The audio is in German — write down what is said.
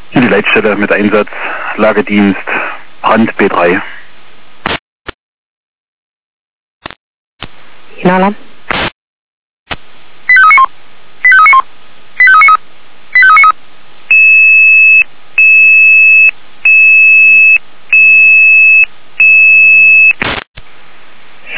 Hier die Leitstelle mit Einsatz, Lagedienst, Brand B3. Alarm.